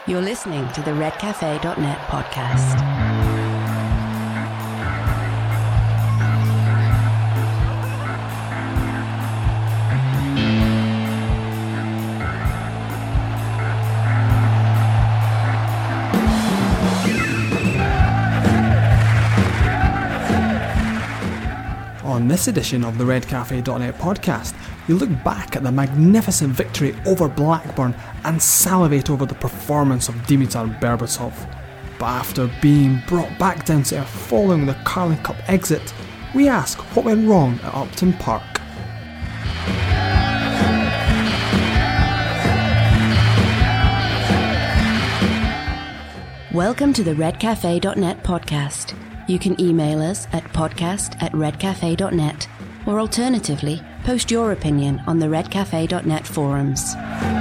You're listening to the redcafe.net podcast. On this edition of the redcafe.net podcast, we look back at the magnificent victory over Blackburn and salivate over the performance of Dimitar Berbatov. But after being brought back down to earth following the Carling Cup exit, we ask what went wrong at Upton Park. Welcome to the redcafe.net podcast. You can email us at podcast@redcafe.net, or alternatively, post your opinion on the redcafe.net forums.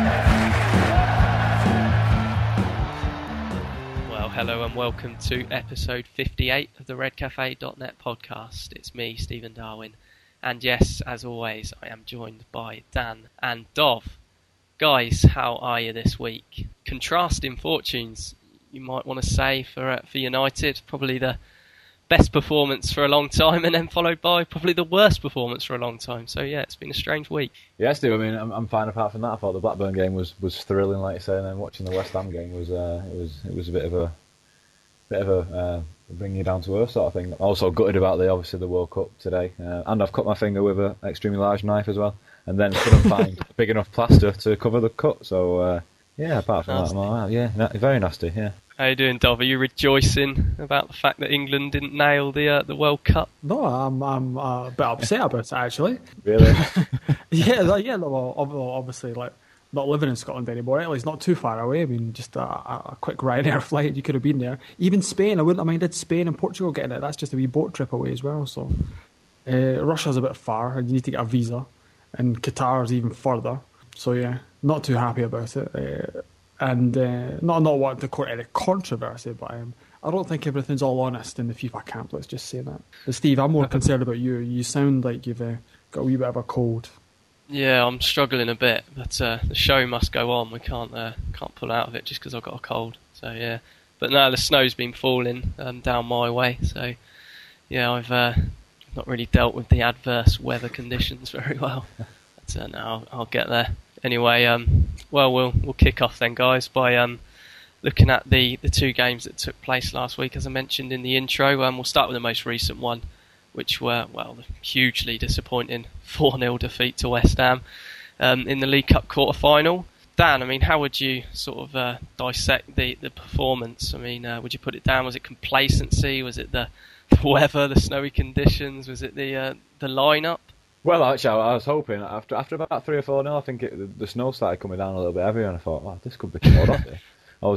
Well, hello and welcome to episode 58 of the redcafe.net podcast. It's me, Stephen Darwin, and yes, as always, I am joined by Dan and Dov. Guys, how are you this week? Contrasting fortunes, you might want to say, for United. Probably the best performance for a long time, and then followed by probably the worst performance for a long time. So yeah, it's been a strange week. Yeah, Steve. I mean, I'm fine apart from that. I thought the Blackburn game was thrilling, like you say, and then watching the West Ham game was it was a bit of a bring you down to earth sort of thing. Also gutted about the World Cup today, and I've cut my finger with an extremely large knife as well, and then couldn't find a big enough plaster to cover the cut. So yeah, apart from that, I'm all right. Yeah, very nasty. Yeah. How you doing, Dov? Are you rejoicing about the fact that England didn't nail the World Cup? No, I'm a bit upset about it, actually. Really? Yeah. Well, obviously, like, not living in Scotland anymore. At least not too far away. I mean, just a quick Ryanair flight. You could have been there. Even Spain, I wouldn't have minded Spain and Portugal getting it. That's just a wee boat trip away as well. So Russia's a bit far. You need to get a visa, and Qatar's even further. So yeah, not too happy about it. And not wanting to court any controversy, but I don't think everything's all honest in the FIFA camp. Let's just say that. But Steve, I'm more concerned about you. You sound like you've got a wee bit of a cold. Yeah, I'm struggling a bit, but the show must go on. We can't pull out of it just because I've got a cold. So yeah, but no, the snow's been falling down my way. So yeah, I've not really dealt with the adverse weather conditions very well. But no, I'll get there. Anyway, well, we'll kick off then, guys, by looking at the two games that took place last week, as I mentioned in the intro. We'll start with the most recent one, which were, well, the hugely disappointing 4-0 defeat to West Ham in the League Cup quarter-final. Dan, I mean, how would you sort of dissect the performance? I mean, would you put it down? Was it complacency? Was it the weather, the snowy conditions? Was it the lineup? Well, actually, I was hoping after about 3 or 4-0, I think the snow started coming down a little bit heavier, and I thought, wow, this could be cold off here.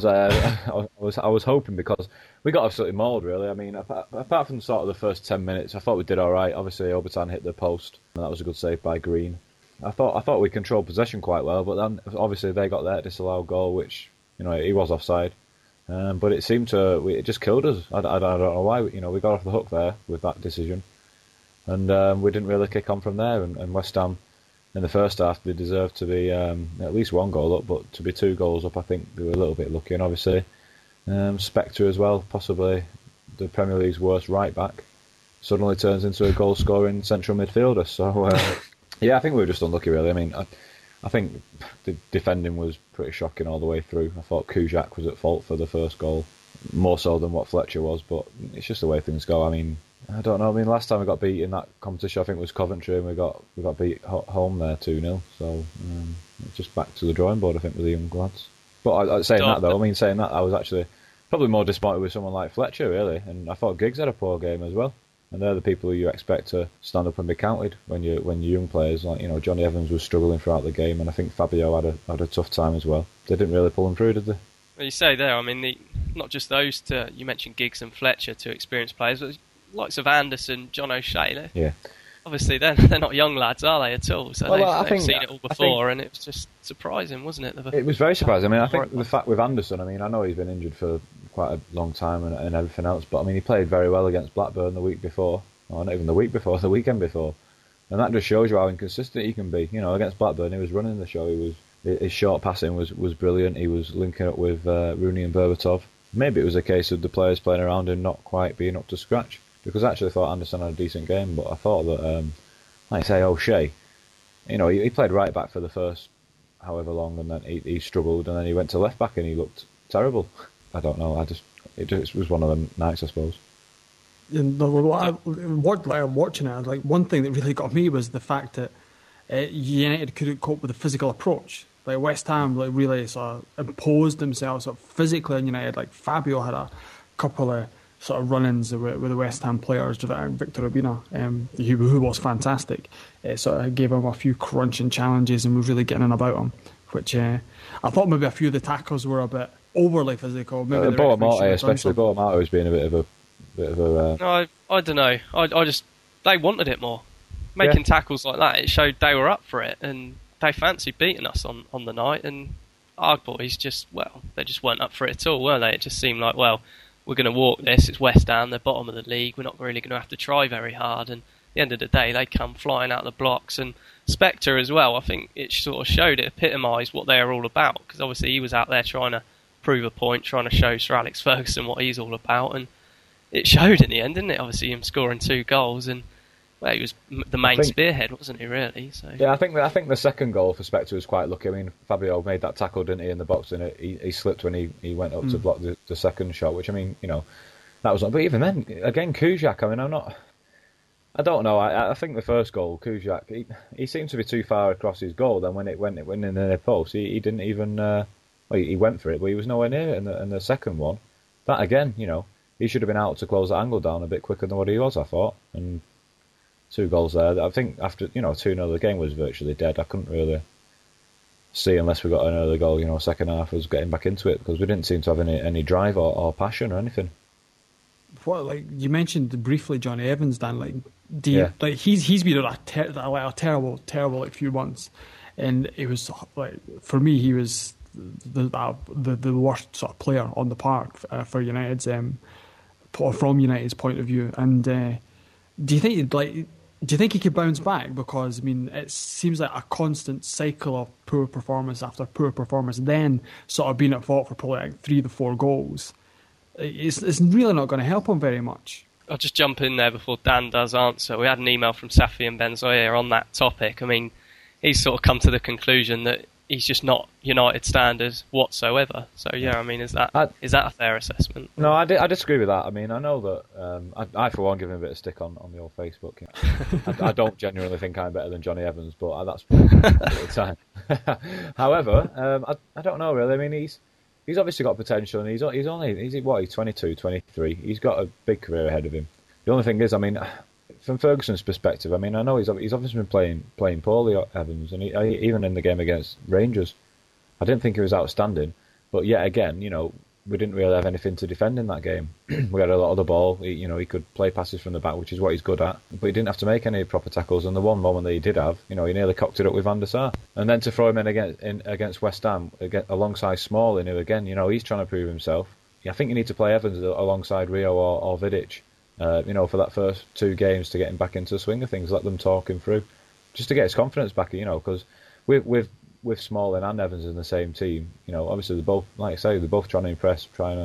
I was hoping, because we got absolutely mauled, really. I mean, apart from sort of the first 10 minutes, I thought we did all right. Obviously, Obertan hit the post, and that was a good save by Green. I thought we controlled possession quite well, but then obviously they got that disallowed goal, which, you know, he was offside. But it seemed it just killed us. I don't know why. You know, we got off the hook there with that decision. And we didn't really kick on from there. And West Ham, in the first half, they deserved to be at least 1 goal up, but to be 2 goals up, I think they were a little bit lucky. And obviously, Spectre as well, possibly the Premier League's worst right back, suddenly turns into a goal-scoring central midfielder. So, yeah, I think we were just unlucky, really. I mean, I think the defending was pretty shocking all the way through. I thought Kujak was at fault for the first goal, more so than what Fletcher was, but it's just the way things go. I mean, I don't know. I mean, last time we got beat in that competition, I think it was Coventry, and we got beat home there 2-0. So it's just back to the drawing board, I think, with the young lads. But saying that, I was actually probably more disappointed with someone like Fletcher, really. And I thought Giggs had a poor game as well. And they're the people who you expect to stand up and be counted when you're young players. Like, you know, Johnny Evans was struggling throughout the game, and I think Fabio had a tough time as well. They didn't really pull him through, did they? Well, you say there, I mean, not just those two. You mentioned Giggs and Fletcher, two experienced players, but likes of Anderson, John O'Shea. Yeah. Obviously, they're not young lads, are they, at all? So they've seen it all before, and it was just surprising, wasn't it? It was very surprising. I mean, I think the fact with Anderson, I mean, I know he's been injured for quite a long time and everything else, but I mean, he played very well against Blackburn the week before, or not even the week before, the weekend before, and that just shows you how inconsistent he can be. You know, against Blackburn, he was running the show, he His short passing was brilliant. He was linking up with Rooney and Berbatov. Maybe it was a case of the players playing around and not quite being up to scratch. Because I actually thought Anderson had a decent game, but I thought that, like I say, O'Shea, he played right back for the first however long, and then he struggled, and then he went to left back and he looked terrible. I don't know. It just was one of them nights, I suppose. Watching it, like one thing that really got me was the fact that United couldn't cope with the physical approach. Like West Ham, really sort of imposed themselves sort of physically on United. Like Fabio had a couple of sort of run-ins with the West Ham players, Victor Urbina, who was fantastic. It sort of gave him a few crunching challenges and was really getting in about him, which I thought maybe a few of the tackles were a bit overly physical. Maybe Boamate was being a bit of a. No, I don't know. I just they wanted it more. Making tackles like that, it showed they were up for it, and they fancied beating us on the night. And our boys they just weren't up for it at all, were they? It just seemed like, well, we're going to walk this. It's West Ham, they're bottom of the league. We're not really going to have to try very hard. And at the end of the day, they come flying out of the blocks. And Spectre as well, I think it sort of epitomised what they're all about. Because obviously he was out there trying to prove a point, trying to show Sir Alex Ferguson what he's all about. And it showed in the end, didn't it? Obviously him scoring 2 goals, and well, he was the main spearhead, wasn't he? Really? So yeah, I think the second goal for Spectre was quite lucky. I mean, Fabio made that tackle, didn't he, in the box, and he slipped when he went up to block the second shot. Which, I mean, that was. But even then, again, Kuszczak. I mean, I don't know. I think the first goal, Kuszczak, he seemed to be too far across his goal. Then when it went in the post, he didn't even. He went for it, but he was nowhere near it. And the second one, that again, he should have been out to close that angle down a bit quicker than what he was, I thought. And 2 goals there. I think after 2-0, the game was virtually dead. I couldn't really see, unless we got another goal. Second half was getting back into it, because we didn't seem to have any drive or passion or anything. What, you mentioned briefly Johnny Evans, Dan. He's been on a terrible few months, and it was for me he was the worst sort of player on the park for United's from United's point of view. And do you think he could bounce back? Because I mean, it seems like a constant cycle of poor performance after poor performance, then sort of being at fault for probably 3 to 4 goals. It's really not going to help him very much. I'll just jump in there before Dan does answer. We had an email from Safi and Benzoya on that topic. I mean, he's sort of come to the conclusion that he's just not United standards whatsoever. So yeah, I mean, is that a fair assessment? No, I disagree with that. I mean, I know that I for one give him a bit of stick on the old Facebook. I don't genuinely think I'm better than Johnny Evans, but that's probably at the time. However, I don't know really. I mean, he's obviously got potential, and he's 22, 23. He's got a big career ahead of him. The only thing is, I mean, from Ferguson's perspective, I mean, I know he's obviously been playing poorly, Evans, and even in the game against Rangers, I didn't think he was outstanding. But yet again, we didn't really have anything to defend in that game. We had a lot of the ball. He could play passes from the back, which is what he's good at. But he didn't have to make any proper tackles. And the one moment that he did have, he nearly cocked it up with Van der Sar. And then to throw him in against West Ham alongside Smalling, who again, he's trying to prove himself. I think you need to play Evans alongside Rio or Vidic. For that first 2 games to get him back into the swing of things, let them talk him through, just to get his confidence back. Because with Smalling and Evans in the same team, obviously they're both, like I say, they're both trying to impress, trying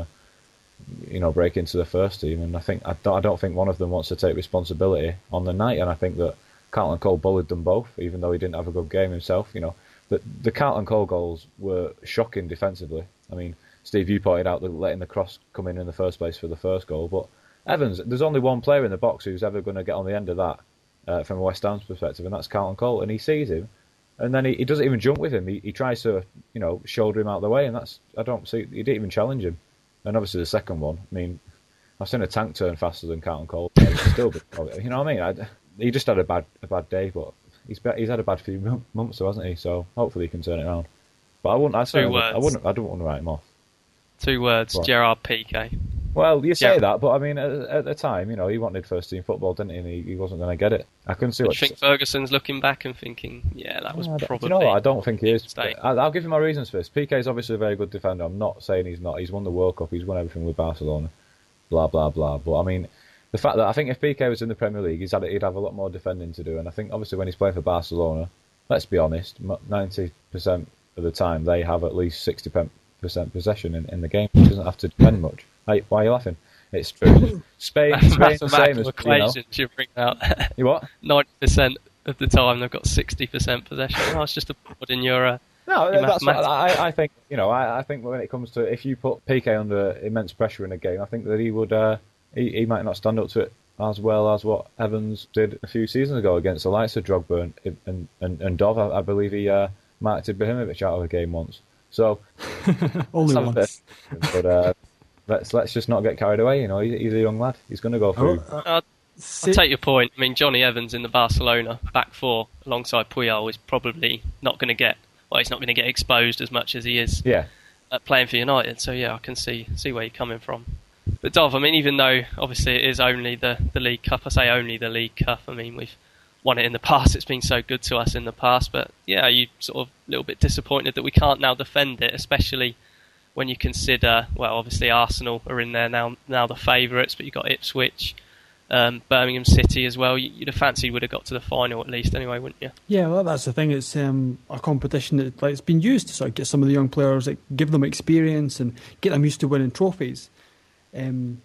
to, break into the first team. And I don't think one of them wants to take responsibility on the night. And I think that Carlton Cole bullied them both, even though he didn't have a good game himself. The Carlton Cole goals were shocking defensively. I mean, Steve, you pointed out that letting the cross come in the first place for the first goal, but Evans, there's only one player in the box who's ever going to get on the end of that from a West Ham's perspective, and that's Carlton Cole. And he sees him, and then he doesn't even jump with him. He tries to, shoulder him out of the way, and he didn't even challenge him. And obviously the second one, I mean, I've seen a tank turn faster than Carlton Cole. Still, you know what I mean? He just had a bad day, but he's had a bad few months, though, hasn't he? So hopefully he can turn it around. But I don't want to write him off. 2 words, Gerard Piqué. Well, you say that, but I mean, at the time, he wanted first team football, didn't he? And he wasn't going to get it. I couldn't see what. Do you think Ferguson's looking back and thinking, yeah, that was probably. You know what? I don't think he is. I'll give you my reasons for this. Piqué is obviously a very good defender. I'm not saying he's not. He's won the World Cup. He's won everything with Barcelona. Blah blah blah. But I mean, the fact that I think if Piqué was in the Premier League, he'd have a lot more defending to do. And I think obviously when he's playing for Barcelona, let's be honest, 90% of the time they have at least 60% possession in the game. It doesn't have to defend much. Why are you laughing? It's true. Spain's the same as, you bring out. You what? 90% of the time they've got 60% possession. Oh, it's just a put in your. No, that's what I think. I think when it comes to if you put Piqué under immense pressure in a game, I think that he would. He might not stand up to it as well as what Evans did a few seasons ago against the likes of Drogba and Dov. I believe he marked Ibrahimovic out of a game once. So only once. But let's just not get carried away. He's a young lad. He's going to go through. I'll take your point. I mean, Johnny Evans in the Barcelona back four alongside Puyol is probably not going to get. Well, he's not going to get exposed as much as he is playing for United. So yeah, I can see where you're coming from. But Dov, I mean, even though obviously it is only the League Cup, I say only the League Cup. I mean, we've won it in the past. It's been so good to us in the past. But yeah, are you sort of a little bit disappointed that we can't now defend it, especially when you consider, well, obviously Arsenal are in there now the favourites, but you've got Ipswich, Birmingham City as well. You'd have fancied would have got to the final at least anyway, wouldn't you? Yeah, well, that's the thing. It's a competition that it's been used to sort of get some of the young players, give them experience and get them used to winning trophies. And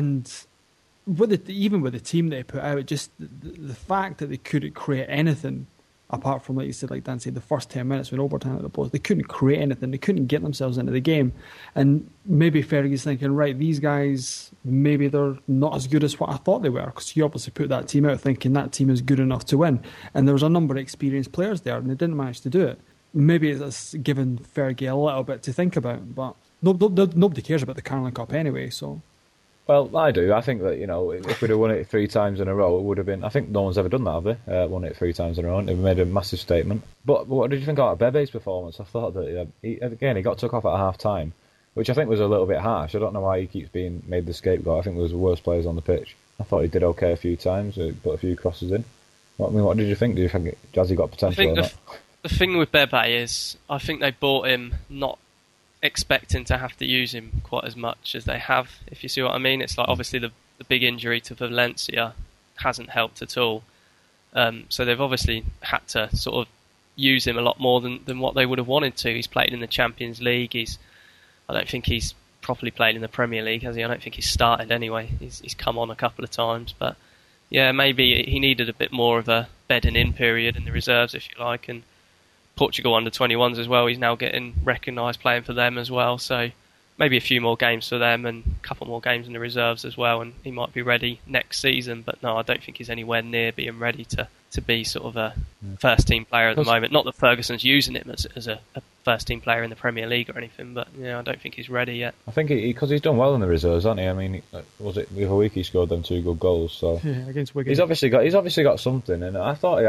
even with the team they put out, just the fact that they couldn't create anything apart from, like you said, like Dan said, the first 10 minutes when overtime at the post, they couldn't create anything. They couldn't get themselves into the game. And maybe Fergie's thinking, right, these guys, maybe they're not as good as what I thought they were, because he obviously put that team out thinking that team is good enough to win. And there was a number of experienced players there, and they didn't manage to do it. Maybe it's given Fergie a little bit to think about, but nobody cares about the Carling Cup anyway, so... Well, I do. I think that, if we'd have won it 3 times in a row, it would have been... I think no one's ever done that, have they? Won it 3 times in a row. They've made a massive statement. But what did you think about Bebe's performance? I thought that, he got took off at half-time, which I think was a little bit harsh. I don't know why he keeps being made the scapegoat. I think there was the worst players on the pitch. I thought he did okay a few times, put a few crosses in. What did you think? Did you think Jazzy got potential or not? The thing with Bebe is, I think they bought him not expecting to have to use him quite as much as they have, if you see what I mean. It's like obviously the big injury to Valencia hasn't helped at all, so they've obviously had to sort of use him a lot more than what they would have wanted to. He's played in the Champions League. I don't think he's properly played in the Premier League, has he? I don't think he's started anyway. He's come on a couple of times, but yeah, maybe he needed a bit more of a bedding in period in the reserves, if you like. And Portugal under-21s as well, he's now getting recognised playing for them as well, so maybe a few more games for them and a couple more games in the reserves as well, and he might be ready next season. But no, I don't think he's anywhere near being ready to be sort of a first-team player at the moment. Not that Ferguson's using him as a first-team player in the Premier League or anything, but I don't think he's ready yet. I think because he's done well in the reserves, hasn't he? I mean, was it the other week he scored them 2 good goals? So yeah, against Wigan. He's obviously got something, and I thought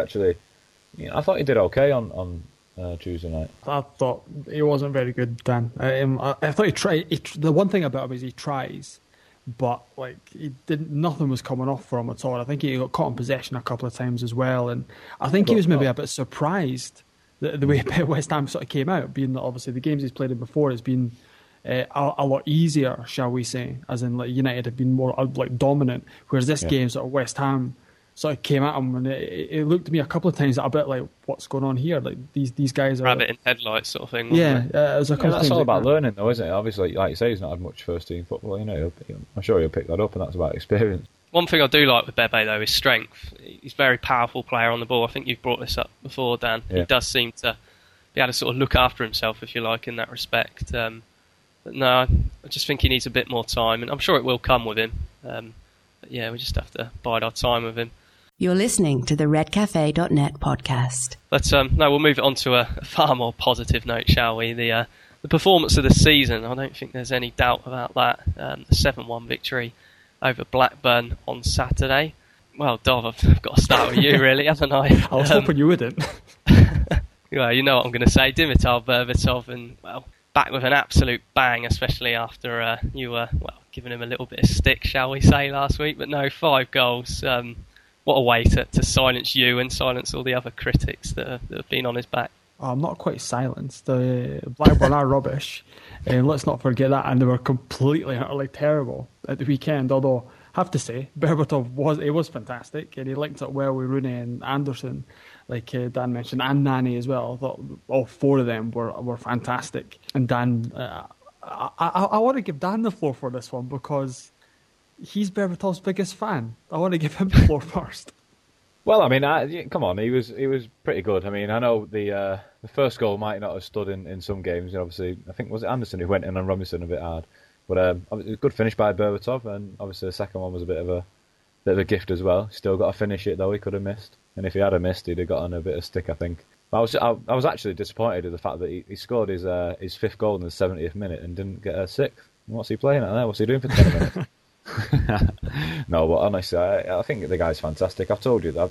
he did okay on Tuesday night. I thought he wasn't very good, Dan. I thought he tried. The one thing about him is he tries, but he didn't. Nothing was coming off for him at all. I think he got caught in possession a couple of times as well, and I think he was maybe a bit surprised the way West Ham sort of came out, being that obviously the games he's played in before has been a lot easier, shall we say? As in, United have been more dominant, whereas this game sort of West Ham sort of came at him, and it looked to me a couple of times a bit like, what's going on here? Like these guys are rabbit in headlights sort of thing. Yeah, it was a couple of that's things all about learning, though, isn't it? Obviously, like you say, he's not had much first team football. I'm sure he'll pick that up, and that's about experience. One thing I do like with Bebe though is strength. He's a very powerful player on the ball. I think you've brought this up before, Dan. Yeah. He does seem to be able to sort of look after himself, if you like, in that respect. But no, I just think he needs a bit more time, and I'm sure it will come with him. But yeah, we just have to bide our time with him. You're listening to the redcafe.net podcast. But no, we'll move on to a far more positive note, shall we? The performance of the season, I don't think there's any doubt about that. The 7-1 victory over Blackburn on Saturday. Well, Dov, I've got to start with you, really, haven't I? I was hoping you wouldn't. Well, you know what I'm going to say. Dimitar Berbatov, and, well, back with an absolute bang, especially after you were, giving him a little bit of stick, shall we say, last week. But no, 5 goals. What a way to silence you and silence all the other critics that have been on his back. Oh, I'm not quite silenced. The Blackburn are rubbish. Let's not forget that. And they were completely, utterly terrible at the weekend. Although, I have to say, Berbatov was fantastic. And he linked up well with Rooney and Anderson. like Dan mentioned, and Nani as well. I thought all four of them were fantastic. And Dan, I want to give Dan the floor for this one because he's Berbatov's biggest fan. I want to give him the floor first. Well, I mean, come on, he was pretty good. I mean, I know the first goal might not have stood in some games. Obviously, I think was it Anderson who went in on Robinson a bit hard, but it was a good finish by Berbatov, and obviously the second one was a bit of a gift as well. Still got to finish it though. He could have missed, and if he had missed, he'd have gotten a bit of stick, I think. But I was actually disappointed at the fact that he scored his fifth goal in the 70th minute and didn't get a sixth. What's he playing at there? What's he doing for 20 minutes? No, but honestly, I think the guy's fantastic. I've told you that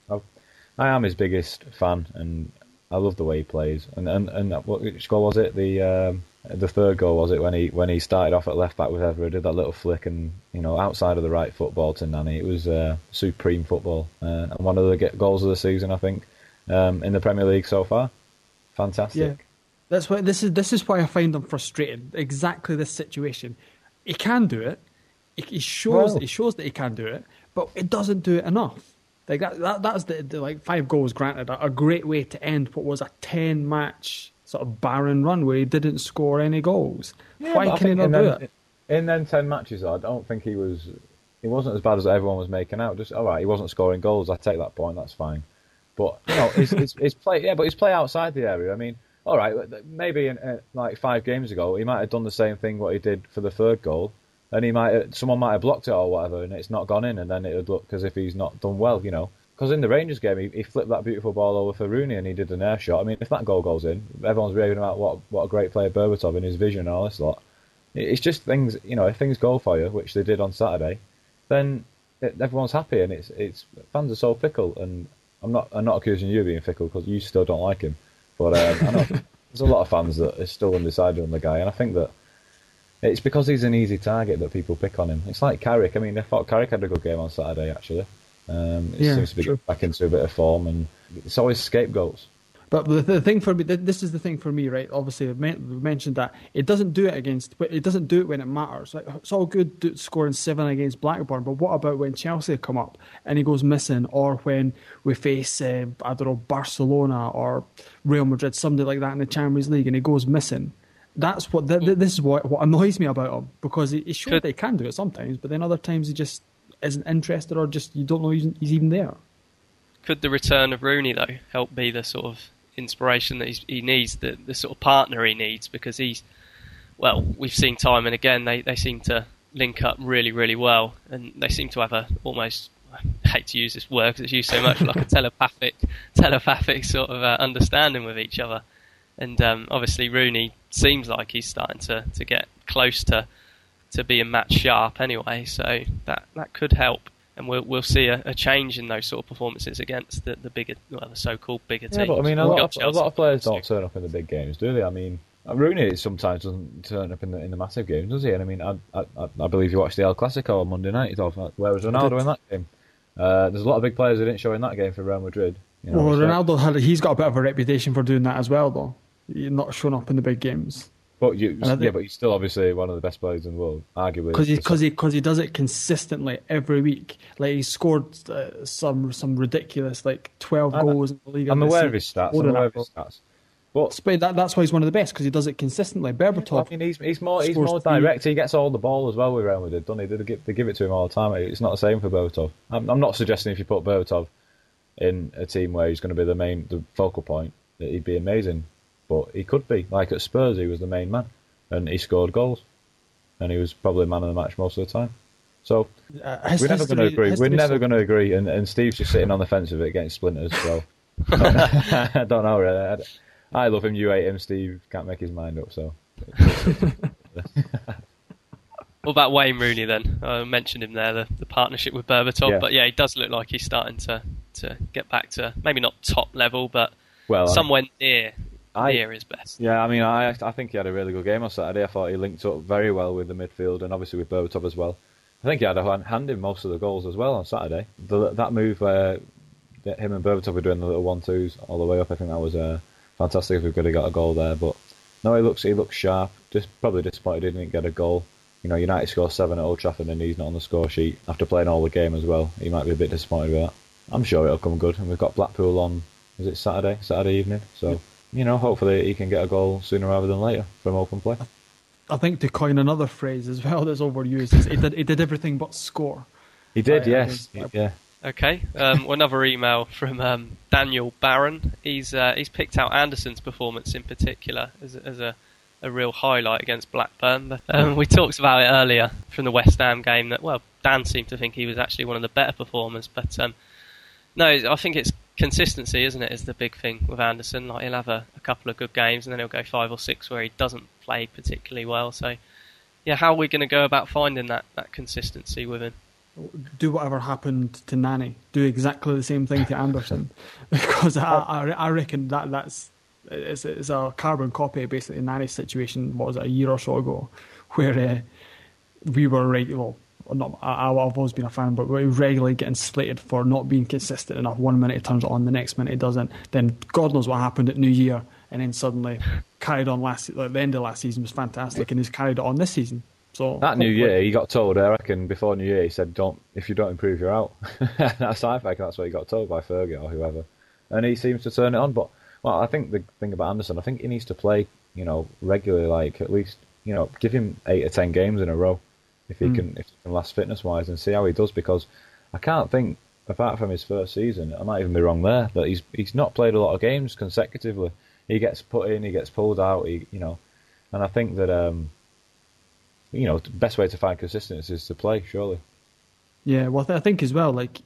I am his biggest fan, and I love the way he plays. And which goal was it? The third goal was it when he started off at left back with Evra, did that little flick, and outside of the right football to Nani. It was supreme football, and one of the goals of the season, I think, in the Premier League so far. Fantastic. Yeah, that's why this is why I find him frustrating. Exactly this situation. He can do it. He shows that he can do it, but it doesn't do it enough. Like that's the 5 goals granted, a great way to end what was a 10-match sort of barren run where he didn't score any goals. Yeah, why can he not do it? In then 10 matches, I don't think he wasn't as bad as everyone was making out. Just all right, he wasn't scoring goals. I take that point. That's fine. But his play, but his play outside the area. I mean, all right, maybe like 5 games ago, he might have done the same thing what he did for the third goal. And someone might have blocked it or whatever, and it's not gone in, and then it would look as if he's not done well, Because in the Rangers game, he flipped that beautiful ball over for Rooney, and he did an air shot. I mean, if that goal goes in, everyone's raving about what a great player Berbatov in his vision and all this lot. It's just things, if things go for you, which they did on Saturday, then everyone's happy, and it's fans are so fickle, and I'm not accusing you of being fickle because you still don't like him, but I know there's a lot of fans that are still undecided on the guy, and I think that. It's because he's an easy target that people pick on him. It's like Carrick. I mean, I thought Carrick had a good game on Saturday, actually. Seems to be getting back into a bit of form, and it's always scapegoats. But the thing for me, this is the thing for me, right? Obviously, we mentioned that it doesn't do it when it matters. Like, it's all good scoring 7 against Blackburn, but what about when Chelsea come up and he goes missing, or when we face, Barcelona or Real Madrid, somebody like that in the Champions League, and he goes missing? That's what this is what annoys me about him, because he sure they can do it sometimes, but then other times he just isn't interested, or just you don't know he's even there. Could the return of Rooney though help be the sort of inspiration that he needs, the sort of partner he needs? Because we've seen time and again they seem to link up really, really well, and they seem to have almost, I hate to use this word because it's used so much, like a telepathic sort of understanding with each other. And obviously Rooney seems like he's starting to get close to being match sharp anyway, so that could help, and we'll see a change in those sort of performances against the bigger, the so-called bigger teams. Yeah, but I mean, a lot of players don't turn up in the big games, do they? I mean, Rooney sometimes doesn't turn up in the massive games, does he? And I mean, I believe you watched the El Clasico on Monday night. Where was Ronaldo in that game? There's a lot of big players who didn't show in that game for Real Madrid. Well, Ronaldo he's got a bit of a reputation for doing that as well, though. You're not showing up in the big games. But but he's still obviously one of the best players in the world, arguably. Because he does it consistently every week. Like, he scored some ridiculous 12 goals in the league. I'm aware of his stats. But that's why he's one of the best, because he does it consistently. Berbatov. I mean, he's more direct. He gets all the ball as well with Real Madrid, doesn't he? They give it to him all the time. It's not the same for Berbatov. I'm not suggesting if you put Berbatov in a team where he's going to be the focal point that he'd be amazing. But he could be. Like at Spurs, he was the main man, and he scored goals, and he was probably man of the match most of the time. So we're never going to agree. We're never going to agree, and Steve's just sitting on the fence with it, getting splinters. So I don't know. Really. I love him. You hate him. Steve can't make his mind up. So. What about Wayne Rooney then? I mentioned him there, the partnership with Berbatov, but yeah, he does look like he's starting to get back to maybe not top level, but somewhere near his best. Yeah, I mean, I think he had a really good game on Saturday. I thought he linked up very well with the midfield and obviously with Berbatov as well. I think he had a hand in most of the goals as well on Saturday. That move where him and Berbatov were doing the little 1-2s all the way up, I think that was fantastic if we could have got a goal there. But no, he looks sharp. Just probably disappointed he didn't get a goal. United score 7 at Old Trafford and he's not on the score sheet after playing all the game as well. He might be a bit disappointed with that. I'm sure it'll come good. And we've got Blackpool on Is it Saturday evening? So, hopefully he can get a goal sooner rather than later from open play. I think to coin another phrase as well that's overused is he did everything but score. He did, yes. Yeah. Okay. Another email from Daniel Barron. He's picked out Anderson's performance in particular as a real highlight against Blackburn. We talked about it earlier from the West Ham game that, well, Dan seemed to think he was actually one of the better performers. But no, I think it's consistency, isn't it, is the big thing with Anderson. Like, he'll have a couple of good games and then he'll go 5 or 6 where he doesn't play particularly well. So, yeah, how are we going to go about finding that consistency with him? Do whatever happened to Nani. Do exactly the same thing to Anderson, because I reckon that's a carbon copy of basically Nani's situation. What was it, a year or so ago, where we were I've always been a fan, but we were regularly getting slated for not being consistent enough. 1 minute he turns it on, the next minute he doesn't. Then God knows what happened at New Year, and then suddenly carried on the end of last season was fantastic, and he's carried it on this season. So that New Year, he got told, I reckon, before New Year, he said, if you don't improve, you're out. That's what he got told by Fergie or whoever. And he seems to turn it on. But, I think the thing about Anderson, I think he needs to play, regularly, like at least, give him 8 or 10 games in a row if he can last fitness-wise and see how he does, because I can't think, apart from his first season, I might even be wrong there, that he's not played a lot of games consecutively. He gets put in, he gets pulled out, and I think that... the best way to find consistency is to play, surely. Yeah, well, I think as well, like,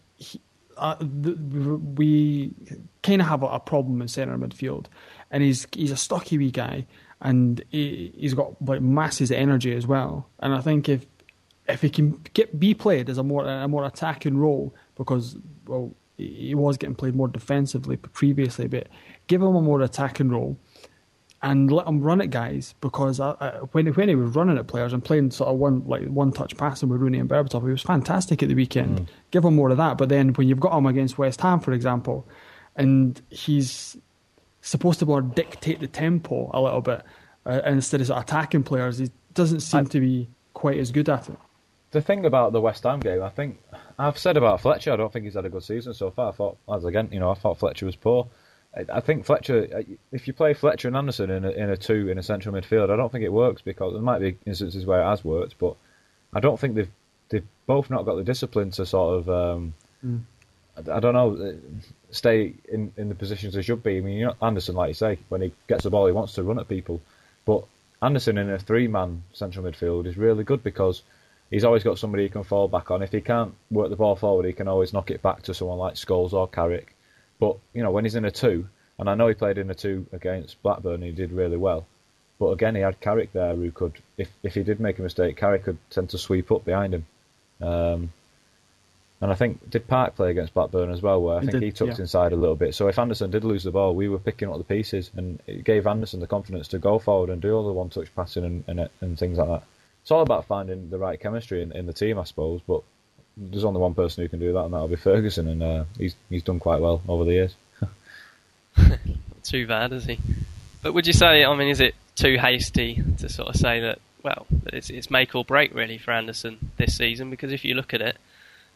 we kind of have a problem in centre midfield, and he's a stocky wee guy, and he's got like masses of energy as well. And I think if he can be played as a more attacking role, because he was getting played more defensively previously, but give him a more attacking role. And let him run at guys, because when he was running at players and playing sort of one touch passing with Rooney and Berbatov, he was fantastic at the weekend. Give him more of that. But then when you've got him against West Ham, for example, and he's supposed to more dictate the tempo a little bit instead of attacking players, he doesn't seem to be quite as good at it. The thing about the West Ham game, I think I've said about Fletcher, I don't think he's had a good season so far. I thought Fletcher was poor. I think Fletcher, if you play Fletcher and Anderson in a 2 in a central midfield, I don't think it works, because there might be instances where it has worked, but I don't think they've both not got the discipline to sort of I don't know, stay in the positions they should be. I mean, Anderson, like you say, when he gets the ball, he wants to run at people, but Anderson in a 3-man central midfield is really good, because he's always got somebody he can fall back on. If he can't work the ball forward, he can always knock it back to someone like Scholes or Carrick. But, when he's in a 2, and I know he played in a 2 against Blackburn, he did really well. But again, he had Carrick there who could, if he did make a mistake, Carrick could tend to sweep up behind him. And I think, did Park play against Blackburn as well, where I think he tucked inside a little bit. So if Anderson did lose the ball, we were picking up the pieces, and it gave Anderson the confidence to go forward and do all the one-touch passing and things like that. It's all about finding the right chemistry in the team, I suppose, but there's only one person who can do that, and that'll be Ferguson, and he's done quite well over the years. Not too bad, is he? But would you say, is it too hasty to sort of say that, well, that it's make or break really for Anderson this season? Because if you look at it,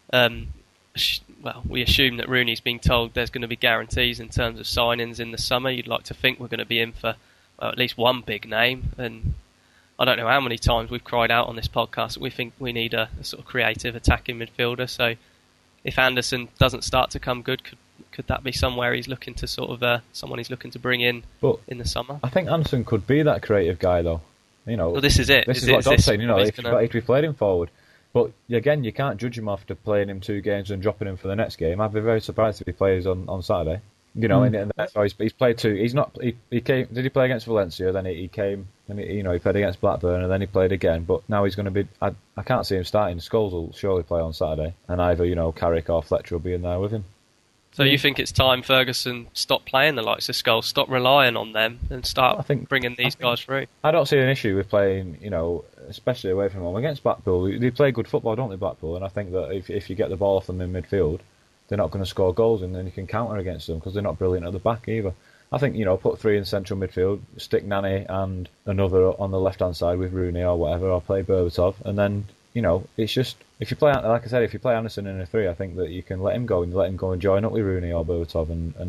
we assume that Rooney's being told there's going to be guarantees in terms of signings in the summer. You'd like to think we're going to be in for at least one big name, and I don't know how many times we've cried out on this podcast that we think we need a sort of creative attacking midfielder. So if Anderson doesn't start to come good, could that be somewhere he's looking to sort of someone he's looking to bring in the summer? I think Anderson could be that creative guy, though. Well, this is it. This is what God's saying. If we played him forward, but again, you can't judge him after playing him 2 games and dropping him for the next game. I'd be very surprised if he plays on Saturday. And that's why he's played 2. He's not. He came. Did he play against Valencia? Then he came. And he played against Blackburn, and then he played again. But now he's going to be. I can't see him starting. Scholes will surely play on Saturday, and either Carrick or Fletcher will be in there with him. So you think it's time Ferguson stop playing the likes of Scholes, stop relying on them, and start bringing these guys through? I don't see an issue with playing, especially away from home. Against Blackpool, they play good football, don't they, Blackpool? And I think that if you get the ball off them in midfield, they're not going to score goals, and then you can counter against them, because they're not brilliant at the back either. I think, put 3 in central midfield, stick Nani and another on the left-hand side with Rooney or whatever, or play Berbatov, and then, it's just, if you play, like I said, if you play Anderson in a 3, I think that you can let him go and join up with Rooney or Berbatov and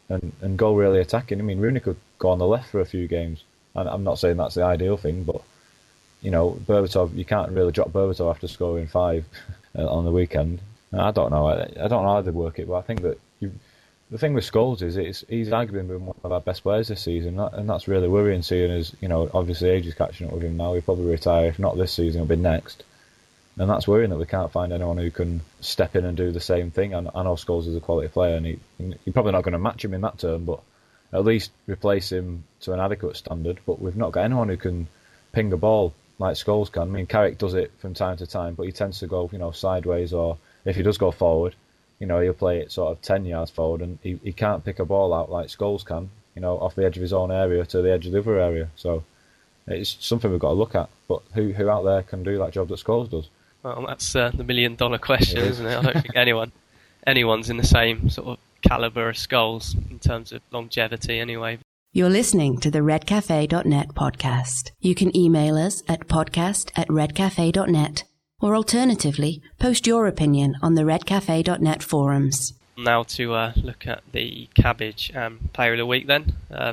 and go really attacking. I mean, Rooney could go on the left for a few games, and I'm not saying that's the ideal thing, but Berbatov, you can't really drop Berbatov after scoring 5 on the weekend. I don't know how they work it, but I think that the thing with Scholes is he's arguably been one of our best players this season, and that's really worrying, seeing as, obviously age is catching up with him now. He'll probably retire, if not this season, it'll be next. And that's worrying that we can't find anyone who can step in and do the same thing. I know Scholes is a quality player, and you're probably not going to match him in that term, but at least replace him to an adequate standard. But we've not got anyone who can ping a ball like Scholes can. I mean, Carrick does it from time to time, but he tends to go, sideways, or if he does go forward, he'll play it sort of 10 yards forward, and he can't pick a ball out like Scholes can, off the edge of his own area to the edge of the other area. So it's something we've got to look at. But who out there can do that job that Scholes does? Well, that's the $1 million question, isn't it? I don't think anyone's in the same sort of calibre of Scholes in terms of longevity anyway. You're listening to the redcafe.net podcast. You can email us at podcast@redcafe.net, or alternatively, post your opinion on the redcafe.net forums. Now to look at the Cabbage Player of the Week then.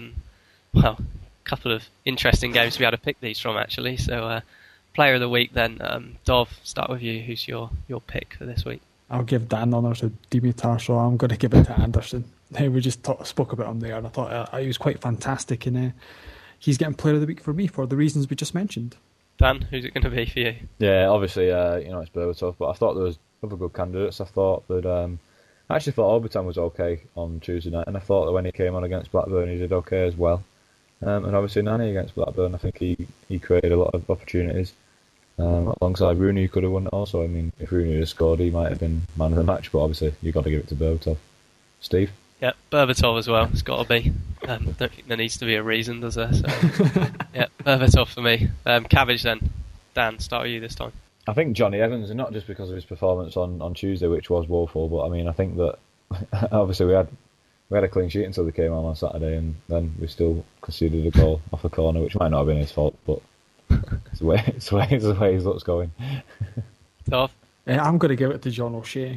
A couple of interesting games to be able to pick these from, actually. So Player of the Week then. Dov, start with you. Who's your pick for this week? I'll give Dan honours to Dimitar, so I'm going to give it to Anderson. We just spoke about him there, and I thought he was quite fantastic, and he's getting Player of the Week for me for the reasons we just mentioned. Dan, who's it going to be for you? Yeah, obviously, it's Berbatov, but I thought there was other good candidates. I thought that I actually thought Obertan was okay on Tuesday night, and I thought that when he came on against Blackburn, he did okay as well. And obviously, Nani against Blackburn, I think he created a lot of opportunities. Alongside Rooney, who could have won it also. I mean, if Rooney had scored, he might have been man of the match, but obviously, you've got to give it to Berbatov. Steve? Yeah, Berbatov as well. It's got to be. I don't think there needs to be a reason, does there? So, yeah, Berbatov for me. Cabbage then. Dan, start with you this time. I think Johnny Evans, and not just because of his performance on Tuesday, which was woeful, but I mean, I think that obviously we had a clean sheet until they came on Saturday, and then we still conceded a goal off a corner, which might not have been his fault, but it's the way his luck's going. Dov? I'm going to give it to John O'Shea.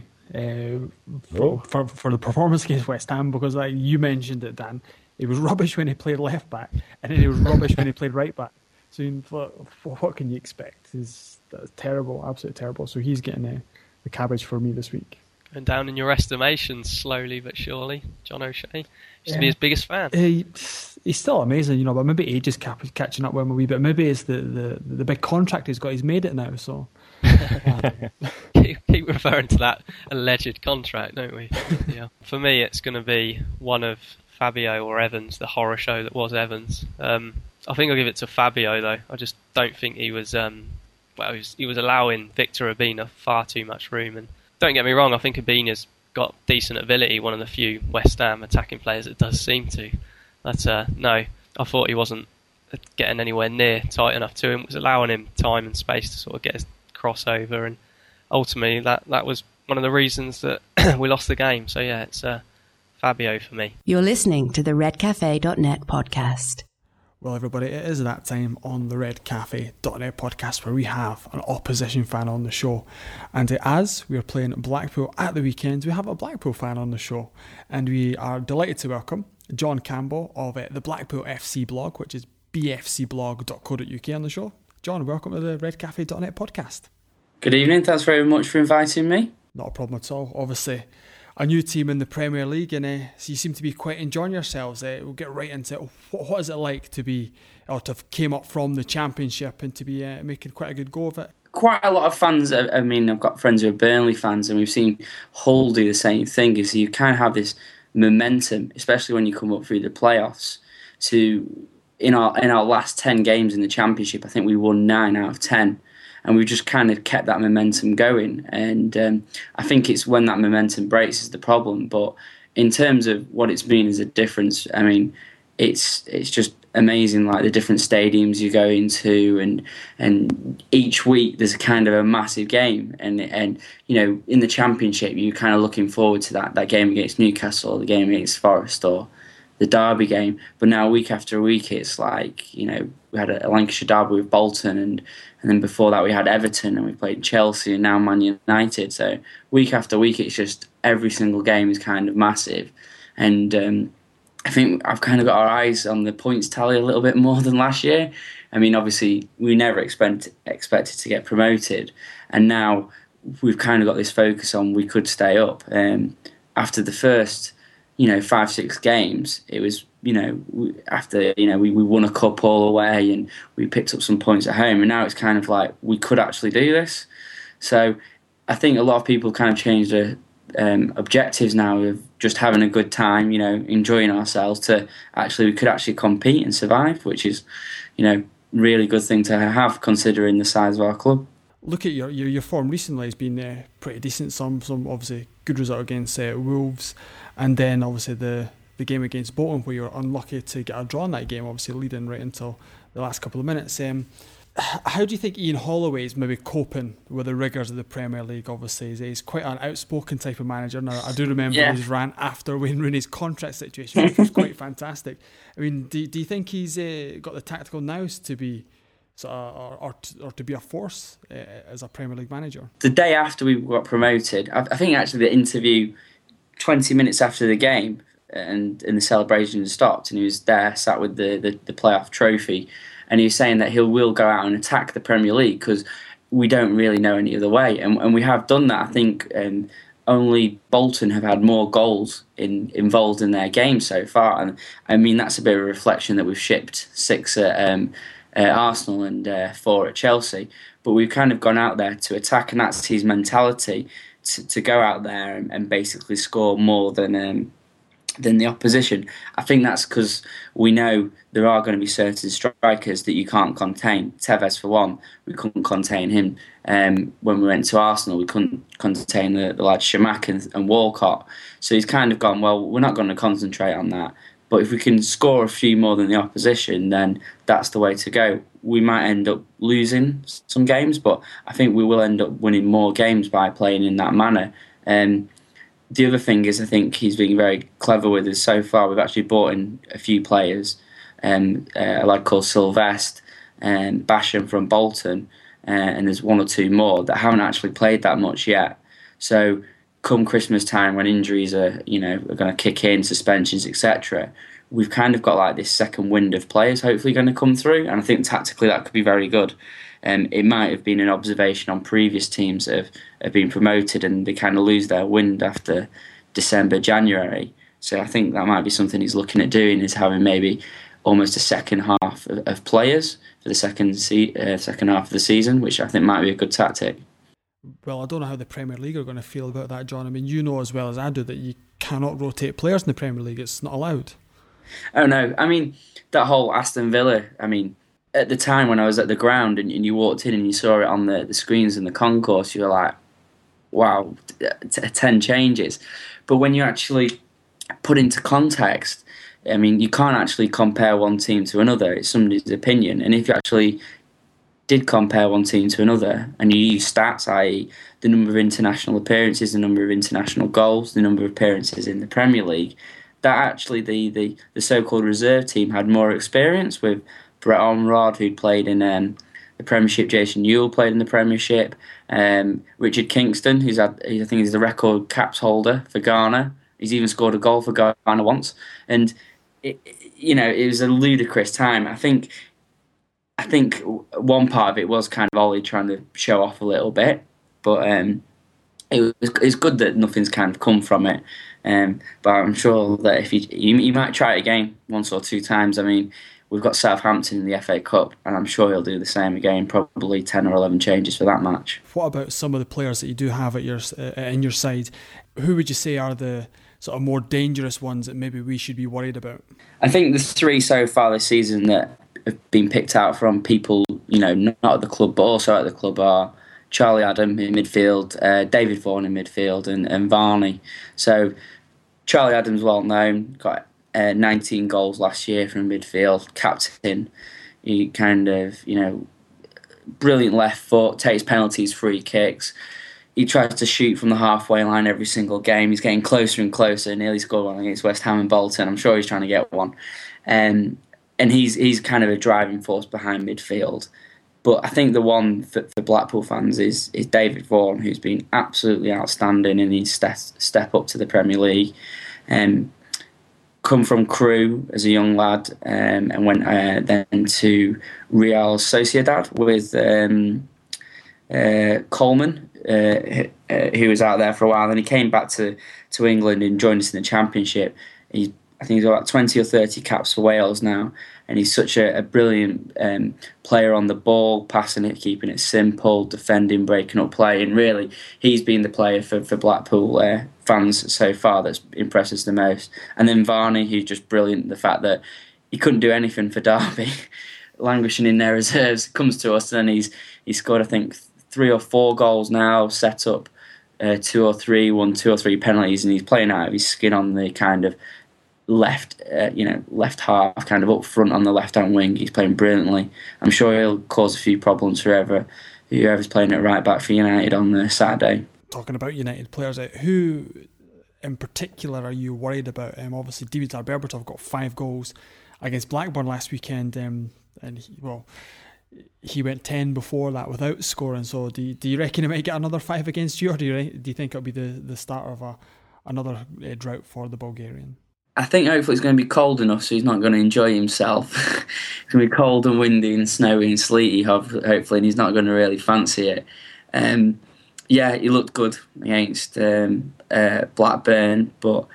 For the performance against West Ham, because like you mentioned it, Dan, he was rubbish when he played left back, and then he was rubbish when he played right back. So what can you expect? That's terrible, absolutely terrible. So he's getting the Cabbage for me this week. And down in your estimation, slowly but surely, John O'Shea used to be his biggest fan. He's still amazing, but maybe age is catching up with him a wee bit. Maybe it's the big contract he's got. He's made it now, so. Keep referring to that alleged contract, don't we? Yeah. For me, it's going to be one of Fabio or Evans, the horror show that was Evans. I think I'll give it to Fabio though. I just don't think he was. He was allowing Victor Obina far too much room. And don't get me wrong, I think Obina's got decent ability. One of the few West Ham attacking players that does seem to. But no, I thought he wasn't getting anywhere near tight enough to him. It was allowing him time and space to sort of get his crossover, and ultimately that was one of the reasons that we lost the game. So yeah, it's Fabio for me. You're listening to the redcafe.net podcast. Well, everybody, it is that time on the redcafe.net podcast where we have an opposition fan on the show. And as we are playing Blackpool at the weekend, we have a Blackpool fan on the show. And we are delighted to welcome John Campbell of the Blackpool FC blog, which is bfcblog.co.uk on the show. John, welcome to the redcafe.net podcast. Good evening, thanks very much for inviting me. Not a problem at all. Obviously, a new team in the Premier League, and so you seem to be quite enjoying yourselves. We'll get right into it. What is it like to have came up from the Championship and to be making quite a good go of it? Quite a lot of fans. I mean, I've got friends who are Burnley fans, and we've seen Hull do the same thing. Is you kind of have this momentum, especially when you come up through the playoffs. In our last 10 games in the Championship, I think we won 9 out of 10. And we've just kind of kept that momentum going. And I think it's when that momentum breaks is the problem. But in terms of what it's been as a difference, I mean, it's just amazing, like the different stadiums you go into, and each week there's a kind of a massive game. And in the Championship, you're kind of looking forward to that game against Newcastle, or the game against Forest, or the Derby game. But now week after week, it's like, we had a Lancashire Derby with Bolton, and then before that we had Everton, and we played Chelsea, and now Man United. So week after week, it's just every single game is kind of massive. And I think I've kind of got our eyes on the points tally a little bit more than last year. I mean, obviously, we never expected to get promoted, and now we've kind of got this focus on we could stay up. After the first, 5-6 games, it was, after, we won a cup all the way and we picked up some points at home, and now it's kind of like we could actually do this. So I think a lot of people kind of changed their objectives now of just having a good time, enjoying ourselves, to we could actually compete and survive, which is, really good thing to have considering the size of our club. Look at your form recently has been pretty decent. Some obviously good result against Wolves, and then obviously the game against Bolton where you were unlucky to get a draw in that game, obviously leading right until the last couple of minutes. How do you think Ian Holloway is maybe coping with the rigours of the Premier League? Obviously, he's quite an outspoken type of manager. Now, I do remember his rant after Wayne Rooney's contract situation, which was quite fantastic. I mean, do you think he's got the tactical nous to be or to be a force as a Premier League manager? The day after we got promoted, I think actually the interview 20 minutes after the game and the celebration stopped, and he was there sat with the playoff trophy. And he was saying that he will go out and attack the Premier League because we don't really know any other way. And we have done that. I think only Bolton have had more goals involved in their game so far. And I mean, that's a bit of a reflection that we've shipped 6 at Arsenal and 4 at Chelsea. But we've kind of gone out there to attack, and that's his mentality, to go out there and basically score more than the opposition. I think that's because we know there are going to be certain strikers that you can't contain. Tevez, for one, we couldn't contain him. When we went to Arsenal, we couldn't contain the lads Shamak and Walcott. So he's kind of gone, well, we're not going to concentrate on that. But if we can score a few more than the opposition, then that's the way to go. We might end up losing some games, but I think we will end up winning more games by playing in that manner. The other thing is, I think he's been very clever with us so far. We've actually brought in a few players, a lad called Sylvester and Basham from Bolton, and there's 1 or 2 more that haven't actually played that much yet. So come Christmas time, when injuries are going to kick in, suspensions, etc., we've kind of got like this second wind of players hopefully going to come through, and I think tactically that could be very good. It might have been an observation on previous teams that have been promoted and they kind of lose their wind after December, January. So I think that might be something he's looking at doing, is having maybe almost a second half of players for the second half of the season, which I think might be a good tactic. Well, I don't know how the Premier League are going to feel about that, John. I mean, you know as well as I do that you cannot rotate players in the Premier League. It's not allowed. Oh, no. I mean, that whole Aston Villa, at the time when I was at the ground and you walked in and you saw it on the screens in the concourse, you were like, wow, 10 changes. But when you actually put into context, you can't actually compare one team to another. It's somebody's opinion. And if you actually did compare one team to another and you use stats, i.e. the number of international appearances, the number of international goals, the number of appearances in the Premier League, that actually the so-called reserve team had more experience, with Brett Ormerod, who played in the Premiership. Jason Ewell played in the Premiership. Richard Kingston, I think he's the record caps holder for Ghana. He's even scored a goal for Ghana once. And it was a ludicrous time. I think one part of it was kind of Ollie trying to show off a little bit, but it's good that nothing's kind of come from it. But I'm sure that if he might try it again 1 or 2 times. We've got Southampton in the FA Cup, and I'm sure he'll do the same again, probably 10 or 11 changes for that match. What about some of the players that you do have at in your side? Who would you say are the sort of more dangerous ones that maybe we should be worried about? I think the 3 so far this season that have been picked out from people, not at the club but also at the club are Charlie Adam in midfield, David Vaughan in midfield, and Varney. So Charlie Adam's well known, got 19 goals last year from midfield, captain. He kind of, brilliant left foot, takes penalties, free kicks. He tries to shoot from the halfway line every single game. He's getting closer and closer. Nearly scored one against West Ham and Bolton. I'm sure he's trying to get one. And he's kind of a driving force behind midfield. But I think the one for Blackpool fans is David Vaughan, who's been absolutely outstanding in his step up to the Premier League. come from Crewe as a young lad, and went then to Real Sociedad with Coleman, who was out there for a while. Then he came back to England and joined us in the Championship. I think he's got about 20 or 30 caps for Wales now, and he's such a brilliant player on the ball, passing it, keeping it simple, defending, breaking up play, and really he's been the player for Blackpool fans so far that's impressed us the most. And then Varney, who's just brilliant, the fact that he couldn't do anything for Derby, languishing in their reserves, comes to us, and he's scored, I think, 3 or 4 goals now, set up 2 or 3 penalties, and he's playing out of his skin on the kind of left half, kind of up front on the left-hand wing. He's playing brilliantly. I'm sure he'll cause a few problems for whoever's playing at right back for United on the Saturday. Talking about United players, who in particular are you worried about? Obviously, Dimitar Berbatov got 5 goals against Blackburn last weekend, and he went 10 before that without scoring. So do you reckon he might get another 5 against you, or do you think it'll be the start of another drought for the Bulgarian? I think hopefully it's going to be cold enough so he's not going to enjoy himself. It's going to be cold and windy and snowy and sleety, hopefully, and he's not going to really fancy it. He looked good against Blackburn, but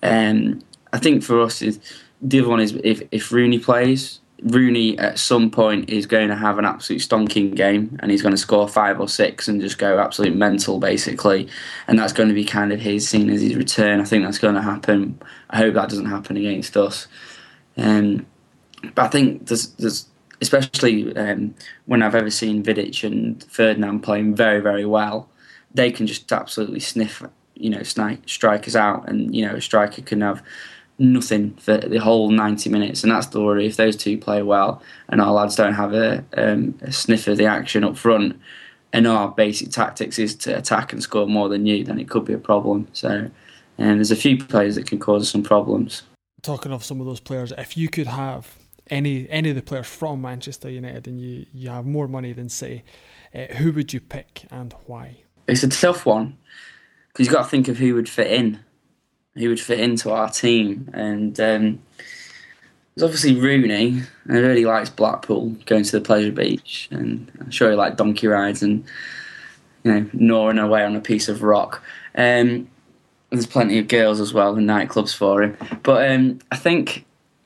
I think for us, the other one is if Rooney plays, Rooney at some point is going to have an absolute stonking game, and he's going to score 5 or 6 and just go absolute mental, basically. And that's going to be kind of seen as his return. I think that's going to happen. I hope that doesn't happen against us. But I think there's especially when I've ever seen Vidic and Ferdinand playing very, very well, they can just absolutely sniff, strikers out, and a striker can have nothing for the whole 90 minutes, and that's the worry. If those two play well and our lads don't have a sniff of the action up front, and our basic tactics is to attack and score more than you, then it could be a problem. So there's a few players that can cause some problems. Talking of some of those players, if you could have any of the players from Manchester United and you have more money than City, who would you pick and why? It's a tough one, because you've got to think of who would fit in. Who would fit into our team, and there's obviously Rooney, and he really likes Blackpool, going to the Pleasure Beach, and I'm sure he likes donkey rides and gnawing away on a piece of rock. There's plenty of girls as well and nightclubs for him, but I think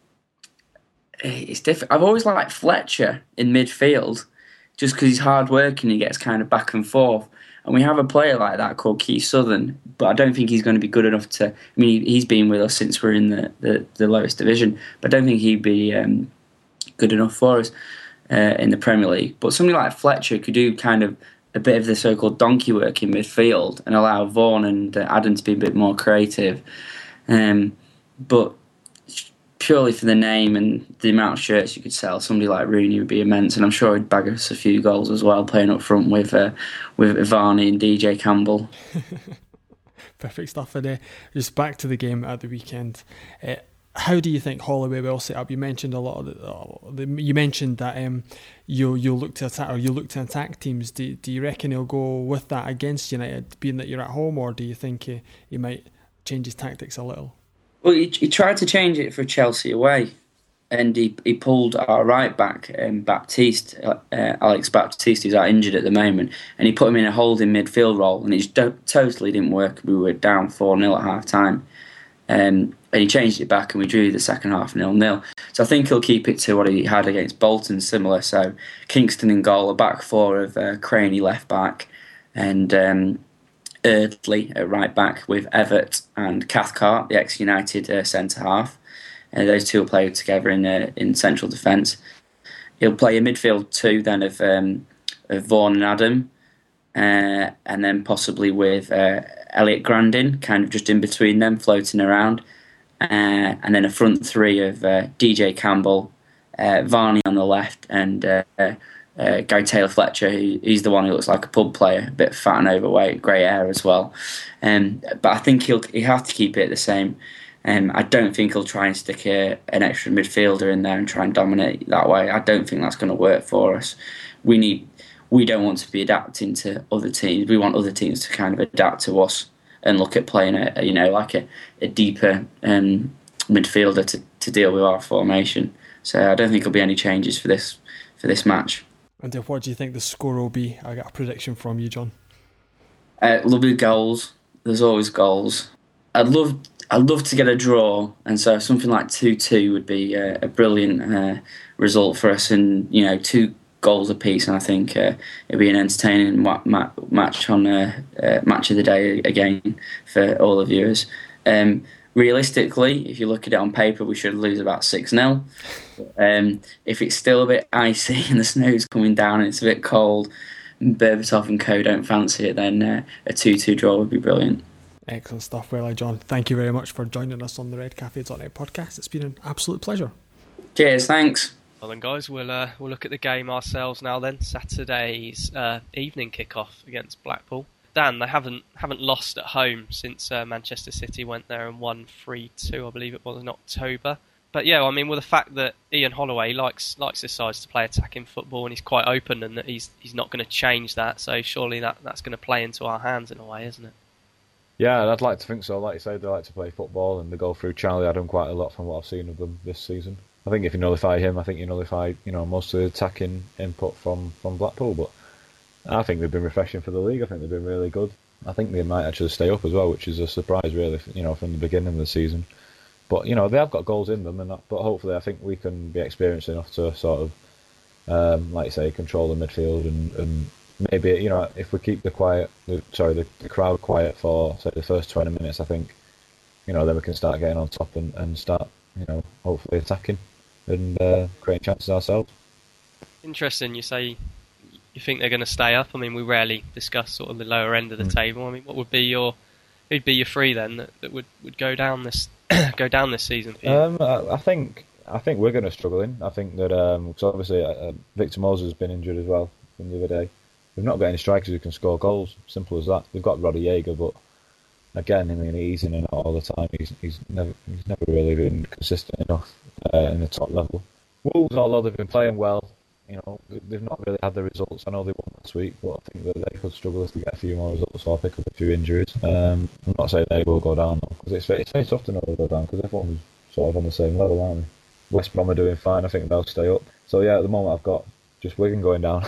it's different. I've always liked Fletcher in midfield, just because he's hard working, he gets kind of back and forth. And we have a player like that called Keith Southern, but I don't think he's going to be good enough to... I mean, he's been with us since we're in the lowest division, but I don't think he'd be good enough for us in the Premier League. But somebody like Fletcher could do kind of a bit of the so-called donkey work in midfield and allow Vaughan and Adam to be a bit more creative. But purely for the name and the amount of shirts you could sell, somebody like Rooney would be immense, and I'm sure he'd bag us a few goals as well, playing up front with Varney and DJ Campbell. Perfect stuff. And just back to the game at the weekend. How do you think Holloway will set up? You mentioned a lot of you mentioned that you'll look to attack teams. Do you reckon he'll go with that against United, being that you're at home, or do you think he might change his tactics a little? Well, he tried to change it for Chelsea away, and he pulled our right back, Baptiste, Alex Baptiste, who's out injured at the moment, and he put him in a holding midfield role, and it totally didn't work. We were down 4-0 at half time, and he changed it back, and we drew the second half 0-0. So I think he'll keep it to what he had against Bolton, similar. So Kingston in goal, a back four of Craney left back, and Eardley at right back with Everett and Cathcart, the ex-United centre half. Those two will play together in central defence. He'll play a midfield two then of Vaughan and Adam, and then possibly with Elliot Grandin, kind of just in between them, floating around. And then a front three of DJ Campbell, Varney on the left, and Guy Taylor-Fletcher, he's the one who looks like a pub player, a bit fat and overweight, grey hair as well. But I think he'll have to keep it the same. I don't think he'll try and stick an extra midfielder in there and try and dominate that way. I don't think that's going to work for us. We don't want to be adapting to other teams. We want other teams to kind of adapt to us and look at playing a deeper midfielder to deal with our formation. So I don't think there'll be any changes for this match. And what do you think the score will be? I got a prediction from you, John. Lovely goals. There's always goals. I'd love to get a draw, and so something like 2-2 would be a brilliant result for us, and 2 goals apiece, and I think it'd be an entertaining match on match of the day again for all the viewers. Realistically, if you look at it on paper, we should lose about 6-0. If it's still a bit icy and the snow's coming down and it's a bit cold, and Berbatov and co don't fancy it, then a 2-2 draw would be brilliant. Excellent stuff. Well, John, thank you very much for joining us on the RedCafe.net podcast. It's been an absolute pleasure. Cheers, thanks. Well then, guys, we'll look at the game ourselves now. Then Saturday's evening kickoff against Blackpool. Dan, they haven't lost at home since Manchester City went there and won 3-2, I believe it was, in October. But yeah, I mean, with the fact that Ian Holloway likes his sides to play attacking football, and he's quite open, and that he's not going to change that. So surely that's going to play into our hands in a way, isn't it? Yeah, I'd like to think so. Like you say, they like to play football, and they go through Charlie Adam quite a lot from what I've seen of them this season. I think if you nullify him, I think you nullify most of the attacking input from Blackpool. But I think they've been refreshing for the league. I think they've been really good. I think they might actually stay up as well, which is a surprise really, from the beginning of the season. But they have got goals in them, but hopefully I think we can be experienced enough to sort of, like you say, control the midfield and maybe if we keep the crowd quiet for say the first 20 minutes, I think then we can start getting on top and start hopefully attacking and creating chances ourselves. Interesting. You say you think they're going to stay up. I mean, we rarely discuss sort of the lower end of the table. I mean, what would be who'd be your 3 then that would go down this season for you? I think we're going to struggle in. I think that because obviously Victor Moses has been injured as well from the other day. We've not got any strikers who can score goals. Simple as that. We've got Roddy Jaeger, but again, I mean, he's in and out all the time. He's never really been consistent enough in the top level. Wolves, although they've been playing well, they've not really had the results. I know they won last week, but I think that they could struggle to get a few more results. So I'll pick up a few injuries. I'm not saying they will go down because it's very tough to know they'll go down because everyone's sort of on the same level, aren't we? West Brom are doing fine. I think they'll stay up. So yeah, at the moment I've got just Wigan going down.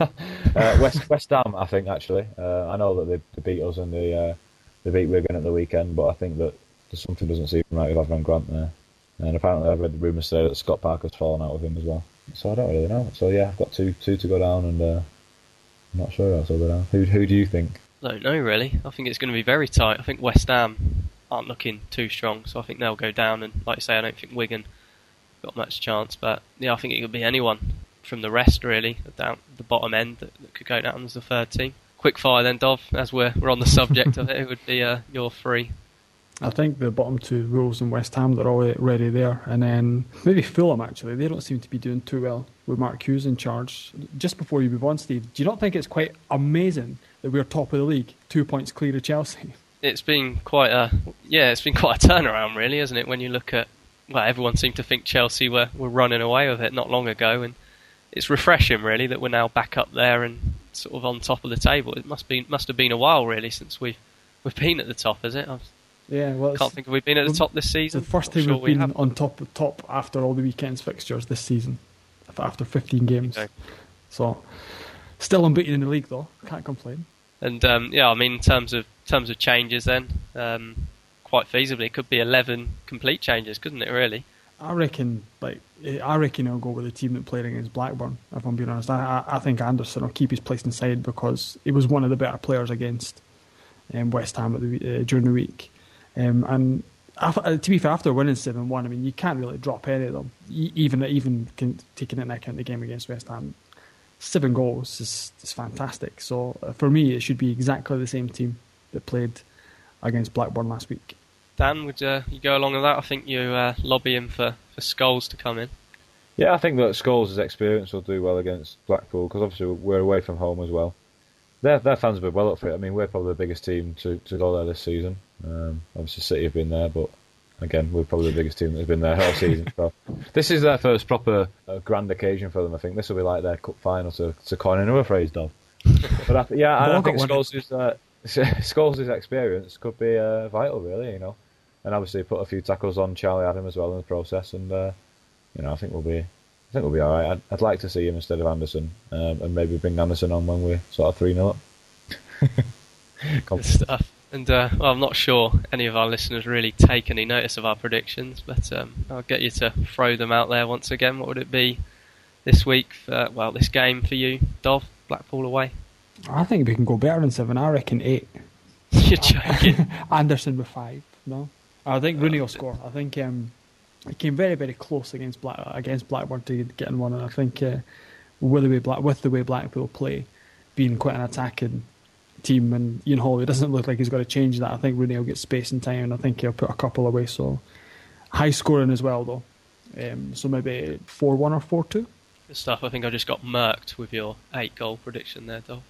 West Ham, I think actually. I know that they beat us and they beat Wigan at the weekend, but I think that there's something doesn't seem right with Avram Grant there. And apparently I've read the rumours say that Scott Parker's fallen out with him as well. So I don't really know. So yeah, I've got two to go down, and I'm not sure who else will go down. Who do you think? I don't know really. I think it's going to be very tight. I think West Ham aren't looking too strong, so I think they'll go down. And like I say, I don't think Wigan got much chance. But yeah, I think it could be anyone from the rest really, down the bottom end that could go down as the third team. Quick fire then, Dov, as we're on the subject of it, who would be your 3? I think the bottom 2, Wolves and West Ham, they're already there. And then maybe Fulham, actually. They don't seem to be doing too well with Mark Hughes in charge. Just before you move on, Steve, do you not think it's quite amazing that we're top of the league, 2 points clear of Chelsea? It's been quite a turnaround, really, isn't it? When you look at, everyone seemed to think Chelsea were running away with it not long ago, and it's refreshing, really, that we're now back up there and sort of on top of the table. It must have been a while, really, since we've been at the top, is it? Can't think we've been at the top this season. It's the first time we've been on top after all the weekend's fixtures this season, after 15 games. Okay. So, still unbeaten in the league, though. Can't complain. And I mean, in terms of changes, then quite feasibly, it could be 11 complete changes, couldn't it? Really. I reckon he'll go with the team that played against Blackburn, if I'm being honest. I think Anderson will keep his place inside because he was one of the better players against West Ham during the week. And to be fair, after winning 7-1, I mean, you can't really drop any of them, even taking into account the game against West Ham. 7 goals is fantastic. So for me, it should be exactly the same team that played against Blackburn last week. Dan, would you go along with that? I think you're lobbying for Scholes to come in. Yeah, I think that Scholes' experience will do well against Blackpool because obviously we're away from home as well. Their fans have been well up for it. I mean, we're probably the biggest team to go there this season. Obviously City have been there, but again, we're probably the biggest team that's been there all season. So this is their first proper grand occasion for them. I think this will be like their cup final, to coin another phrase, Dov. But I think Scholes' experience could be vital, really. and obviously put a few tackles on Charlie Adam as well in the process. And I think we'll be all right. I'd like to see him instead of Anderson, and maybe bring Anderson on when we're sort of 3-0 up. Good stuff. And well, I'm not sure any of our listeners really take any notice of our predictions, but I'll get you to throw them out there once again. What would it be this week? This game for you, Dov? Blackpool away. I think we can go better than 7. I reckon 8. You're joking. Anderson with 5. No, I think Rooney will score. I think it came very, very close against Blackburn to getting one, and I think with the way Blackpool play, being quite an attacking team, and Ian Holloway doesn't look like he's got to change that. I think Rooney will get space and time, and I think he'll put a couple away. So high scoring as well, though. So maybe 4-1 or 4-2. Good stuff. I think I just got murked with your 8-goal prediction there, Dov.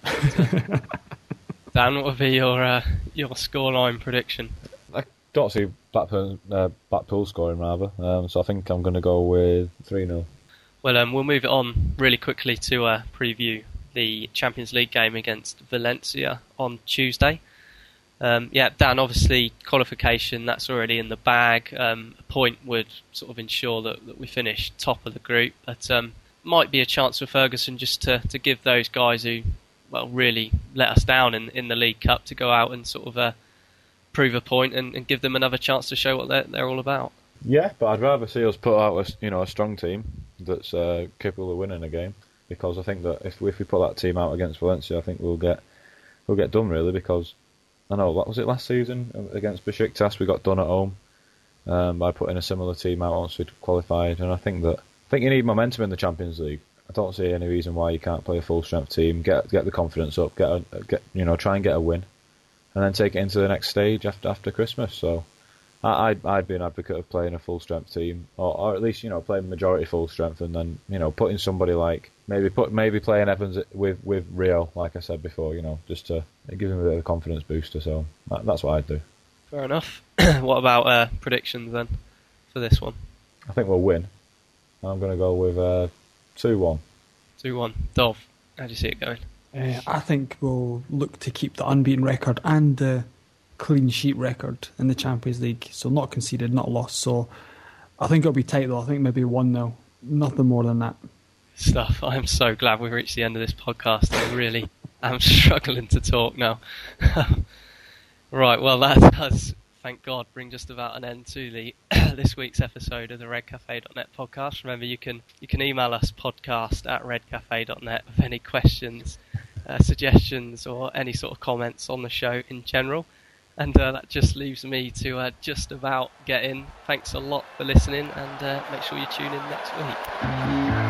Dan, what would be your scoreline prediction? I don't see Blackpool scoring rather, so I think I'm going to go with 3-0. Well, we'll move it on really quickly to preview the Champions League game against Valencia on Tuesday. Dan, obviously qualification, that's already in the bag. A point would sort of ensure that we finish top of the group, but might be a chance for Ferguson just to give those guys who really let us down in the League Cup to go out and sort of prove a point and give them another chance to show what they're all about. Yeah, but I'd rather see us put out a strong team that's capable of winning a game, because I think that if we put that team out against Valencia, I think we'll get done really, because I know, what was it last season against Besiktas, we got done at home by putting a similar team out once we'd qualified, and I think you need momentum in the Champions League. I don't see any reason why you can't play a full strength team, get the confidence up, try and get a win, and then take it into the next stage after Christmas. So I'd be an advocate of playing a full strength team, or at least playing majority full strength, and then putting somebody like maybe playing Evans with Rio, like I said before, just to give him a bit of a confidence booster. So that's what I'd do. Fair enough. What about predictions then for this one? I think we'll win. I'm going to go with 2-1. 2-1. Dov, how do you see it going? I think we'll look to keep the unbeaten record and the clean sheet record in the Champions League. So not conceded, not lost. So I think it'll be tight though. I think maybe 1-0. Nothing more than that. Stuff. I'm so glad we've reached the end of this podcast. I'm struggling to talk now. Right, well that does, thank God, bring just about an end to the this week's episode of the redcafe.net podcast. Remember, you can email us podcast@redcafe.net with any questions, suggestions, or any sort of comments on the show in general. And that just leaves me to just about get in. Thanks a lot for listening, and make sure you tune in next week.